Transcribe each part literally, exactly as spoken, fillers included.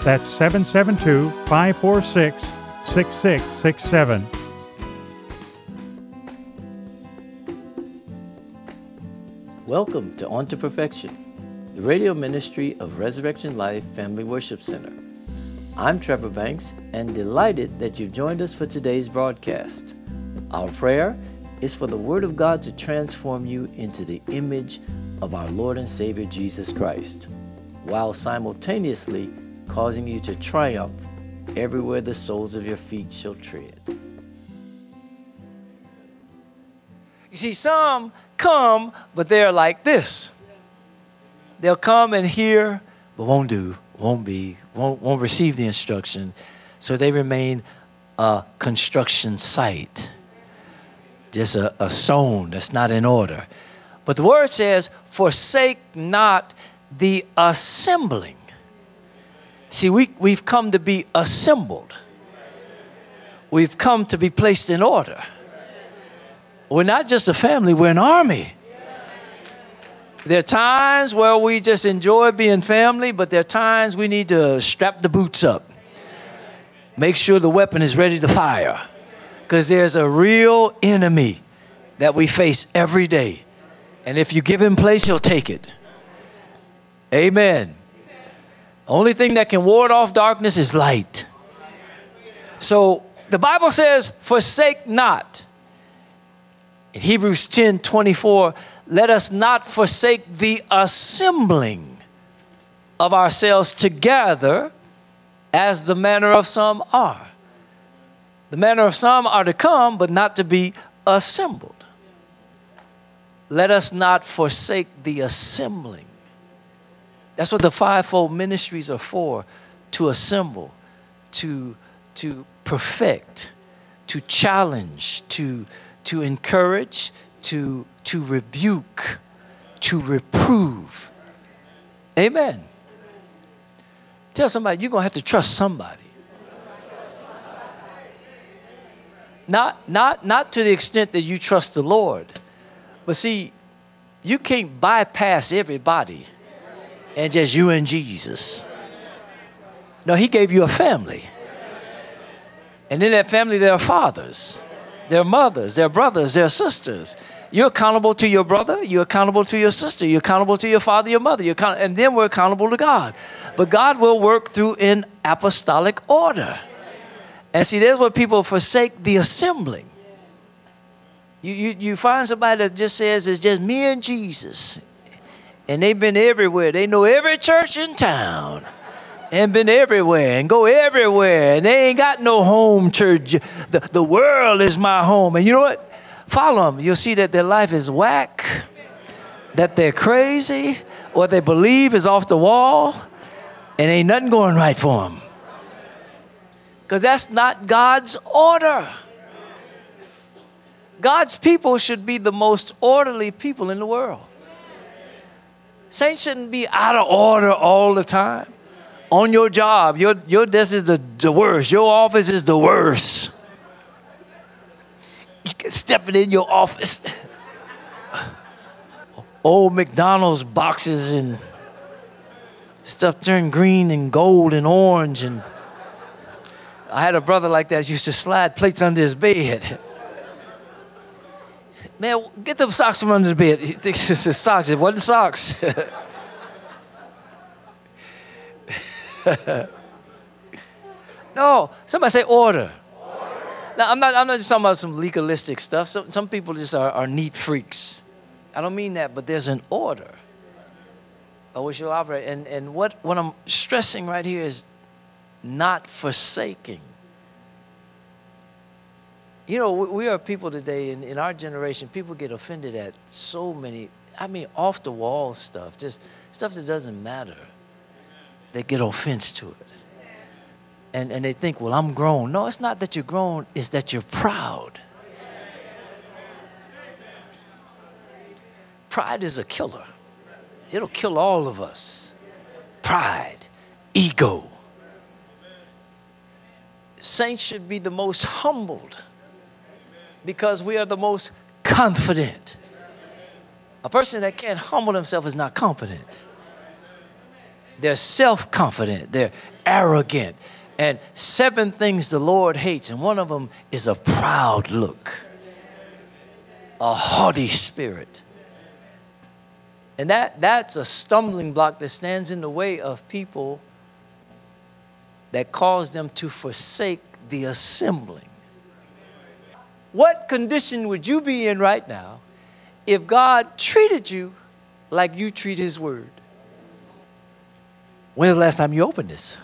That's seven seven two, five four six, six six six seven. Welcome to On to Perfection, the radio ministry of Resurrection Life Family Worship Center. I'm Trevor Banks and delighted that you've joined us for today's broadcast. Our prayer is for the Word of God to transform you into the image of our Lord and Savior Jesus Christ, while simultaneously causing you to triumph everywhere the soles of your feet shall tread. You see, some come, but they're like this. They'll come and hear, but won't do, won't be, won't, won't receive the instruction. So they remain a construction site, just a, a stone that's not in order. But the word says, forsake not the assembling. See, we, we've come to be assembled. We've come to be placed in order. We're not just a family, we're an army. There are times where we just enjoy being family, but there are times we need to strap the boots up. Make sure the weapon is ready to fire. Because there's a real enemy that we face every day. And if you give him place, he'll take it. Amen. Only thing that can ward off darkness is light. So the Bible says, forsake not. In Hebrews ten twenty-four, let us not forsake the assembling of ourselves together as the manner of some are. The manner of some are to come, but not to be assembled. Let us not forsake the assembling. That's what the fivefold ministries are for, to assemble, to, to perfect, to challenge, to, to encourage, to, to rebuke, to reprove. Amen. Tell somebody, you're going to have to trust somebody. Not, not, not to the extent that you trust the Lord. But see, you can't bypass everybody and just you and Jesus. No, he gave you a family. And in that family, there are fathers, there are mothers, there are brothers, there are sisters. You're accountable to your brother. You're accountable to your sister. You're accountable to your father, your mother. You're account- and then we're accountable to God. But God will work through in apostolic order. And see, there's what people forsake the assembling. You, you, you find somebody that just says it's just me and Jesus. And they've been everywhere. They know every church in town. And been everywhere and go everywhere. And they ain't got no home church. The, the world is my home. And you know what? Follow them. You'll see that their life is whack. That they're crazy. What they believe is off the wall. And ain't nothing going right for them. Because that's not God's order. God's people should be the most orderly people in the world. Saints shouldn't be out of order all the time. On your job, your, your desk is the, the worst. Your office is the worst. You get stepping in your office. Old McDonald's boxes and stuff turned green and gold and orange. And I had a brother like that used to slide plates under his bed. Man, get them socks from under the bed. He thinks it's his socks. It wasn't socks. No, somebody say order. order. Now, I'm not, I'm not just talking about some legalistic stuff. Some, some people just are, are neat freaks. I don't mean that, but there's an order by which you operate. And, and what, what I'm stressing right here is not forsaking. You know, we are people today, in, in our generation, people get offended at so many, I mean, off-the-wall stuff, just stuff that doesn't matter. They get offense to it. And, and they think, well, I'm grown. No, it's not that you're grown, it's that you're proud. Pride is a killer. It'll kill all of us. Pride, ego. Saints should be the most humbled because we are the most confident. A person that can't humble himself is not confident. They're self-confident. They're arrogant. And seven things the Lord hates, and one of them is a proud look, a haughty spirit. And that, that's a stumbling block that stands in the way of people, that cause them to forsake the assembling. What condition would you be in right now if God treated you like you treat his word? When's the last time you opened this?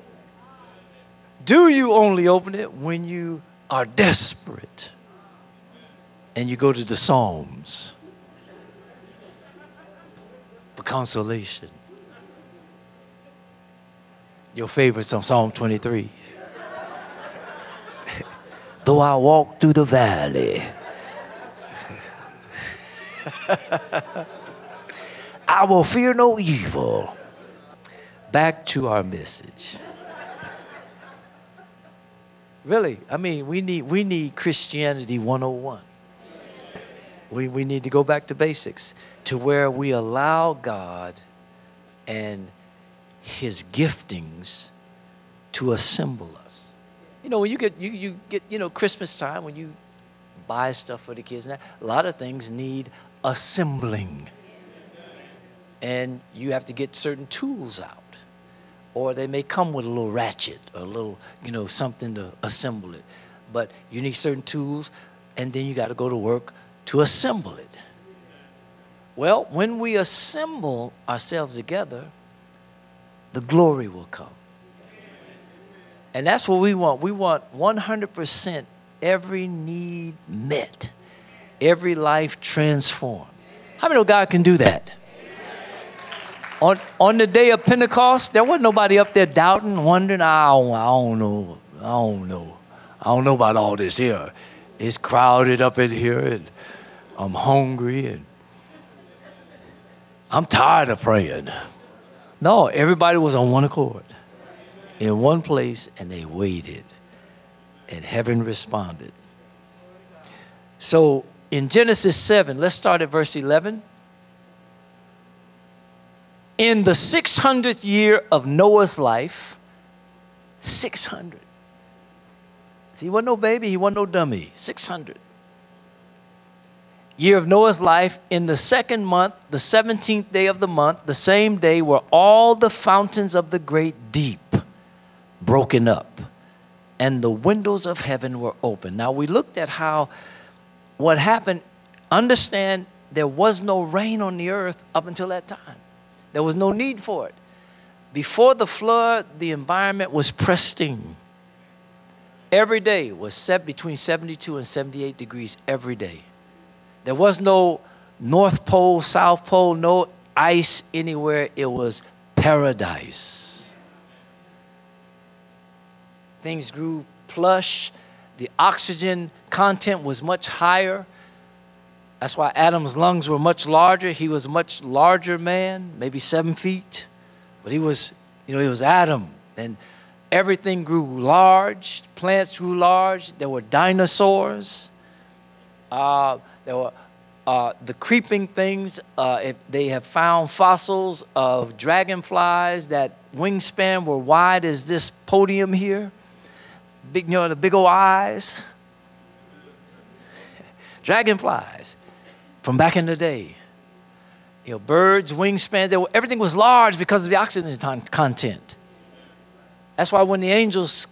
Do you only open it when you are desperate and you go to the Psalms for consolation? Your favorites on Psalm twenty-three. Though I walk through the valley, I will fear no evil. Back to our message. Really, I mean, we need we need Christianity one oh one. We we need to go back to basics, to where we allow God and his giftings to assemble us. You know, when you get you you get you know Christmas time, when you buy stuff for the kids, and that, a lot of things need assembling, and you have to get certain tools out. Or they may come with a little ratchet or a little, you know, something to assemble it. But you need certain tools, and then you got to go to work to assemble it. Well, when we assemble ourselves together, the glory will come. And that's what we want. We want one hundred percent every need met, every life transformed. How many know God can do that? On, on the day of Pentecost, there wasn't nobody up there doubting, wondering, I don't, I don't know, I don't know. I don't know about all this here. It's crowded up in here, and I'm hungry, and I'm tired of praying. No, everybody was on one accord, in one place, and they waited, and heaven responded. So in Genesis seven, let's start at verse eleven. In the six hundredth year of Noah's life, six hundred. See, he wasn't no baby, he wasn't no dummy, six hundred. Year of Noah's life, in the second month, the seventeenth day of the month, the same day were all the fountains of the great deep broken up, and the windows of heaven were open. Now, we looked at how, what happened. Understand, there was no rain on the earth up until that time. There was no need for it. Before the flood, the environment was pristine. Every day was set between seventy-two and seventy-eight degrees every day. There was no North Pole, South Pole, no ice anywhere. It was paradise. Things grew plush. The oxygen content was much higher. That's why Adam's lungs were much larger. He was a much larger man, maybe seven feet. But he was, you know, he was Adam. And everything grew large. Plants grew large. There were dinosaurs. Uh, there were uh, the creeping things. Uh, if they have found fossils of dragonflies that wingspan were wide as this podium here. Big, you know, the big old eyes. Dragonflies. From back in the day, you know, birds, wingspan, they were, everything was large because of the oxygen content. That's why when the angels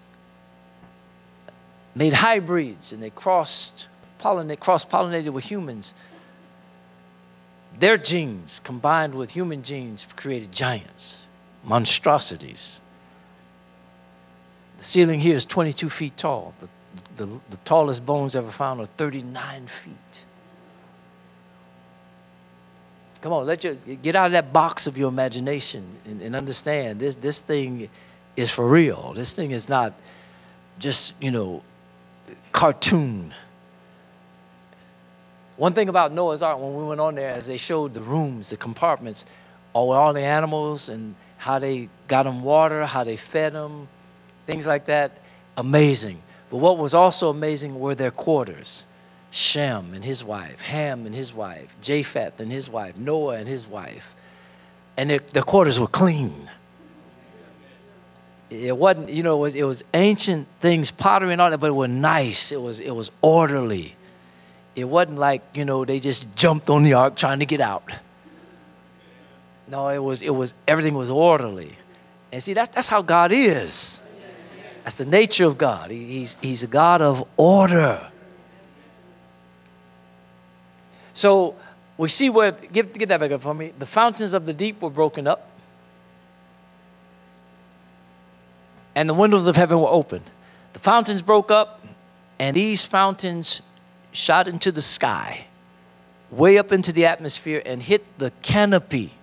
made hybrids and they crossed pollinate, cross-pollinated with humans, their genes combined with human genes created giants, monstrosities. The ceiling here is twenty-two feet tall. The, the, the tallest bones ever found are thirty-nine feet. Come on, let you get out of that box of your imagination and, and understand this, this thing is for real. This thing is not just, you know, cartoon. One thing about Noah's Ark, when we went on there, as they showed the rooms, the compartments, all, all the animals and how they got them water, how they fed them, things like that, amazing. But what was also amazing were their quarters. Shem and his wife, Ham and his wife, Japheth and his wife, Noah and his wife. And their, their quarters were clean. It wasn't, you know, it was, it was ancient things, pottery and all that, but it was nice. It was, it was orderly. It wasn't like, you know, they just jumped on the ark trying to get out. No, it was, it was, everything was orderly. And see, that's, that's how God is. That's the nature of God. He, he's, he's a God of order. So we see where, get, get that back up for me. The fountains of the deep were broken up. And the windows of heaven were opened. The fountains broke up, and these fountains shot into the sky, way up into the atmosphere, and hit the canopy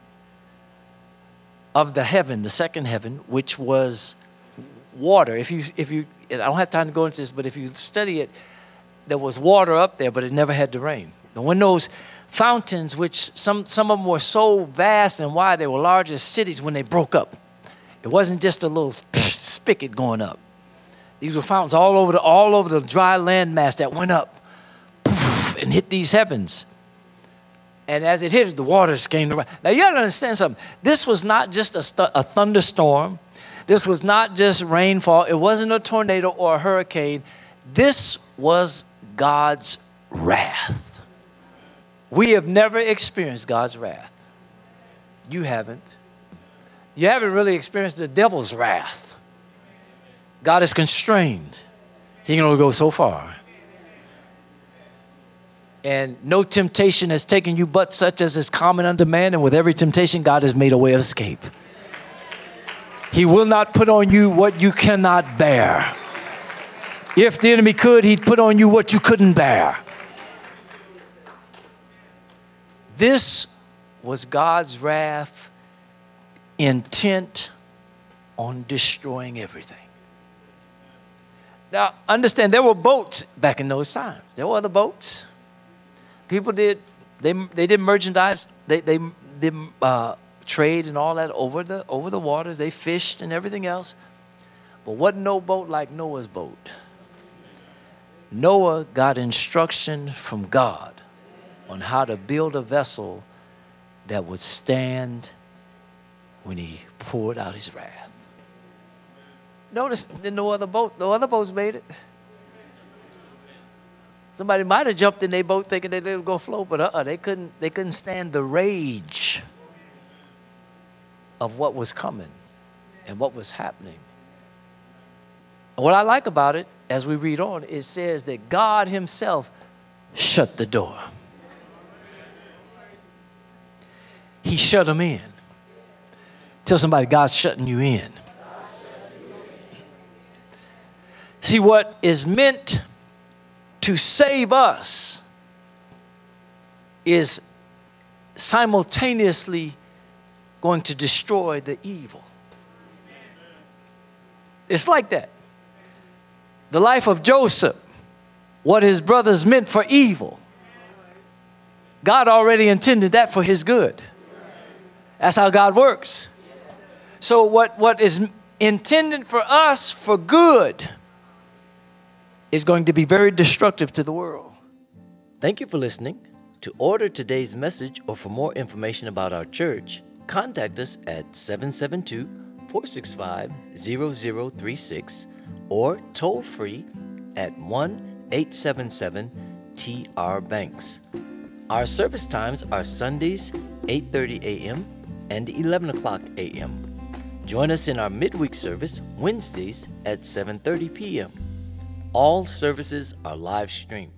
of the heaven, the second heaven, which was water. If you, if you, I don't have time to go into this, but if you study it, there was water up there, but it never had to rain. And when those fountains, which some, some of them were so vast and wide, they were large as cities when they broke up. It wasn't just a little spigot going up. These were fountains all over the, all over the dry land mass that went up poof, and hit these heavens. And as it hit it, the waters came around. Now, you got to understand something. This was not just a, st- a thunderstorm. This was not just rainfall. It wasn't a tornado or a hurricane. This was God's wrath. We have never experienced God's wrath. You haven't. You haven't really experienced the devil's wrath. God is constrained. He can only go so far. And no temptation has taken you but such as is common unto man. And with every temptation, God has made a way of escape. He will not put on you what you cannot bear. If the enemy could, he'd put on you what you couldn't bear. This was God's wrath, intent on destroying everything. Now, understand, there were boats back in those times. There were other boats. People did, they they did merchandise, they they did uh, trade and all that over the over the waters. They fished and everything else. But wasn't no boat like Noah's boat. Noah got instruction from God on how to build a vessel that would stand when he poured out his wrath. Notice that no other boat, no other boats made it. Somebody might have jumped in their boat thinking that they would go float, but uh-uh, they couldn't, they couldn't stand the rage of what was coming and what was happening. And what I like about it, as we read on, it says that God himself shut the door. He shut them in. Tell somebody, God's shutting you in. See, what is meant to save us is simultaneously going to destroy the evil. It's like that. The life of Joseph, what his brothers meant for evil, God already intended that for his good. That's how God works. So what, what is intended for us for good is going to be very destructive to the world. Thank you for listening. To order today's message or for more information about our church, contact us at seven seven two, four six five, zero zero three six or toll free at one eight seven seven T R Banks. Our service times are Sundays, eight thirty a.m. and eleven o'clock a.m. Join us in our midweek service Wednesdays at seven thirty p.m. All services are live streamed.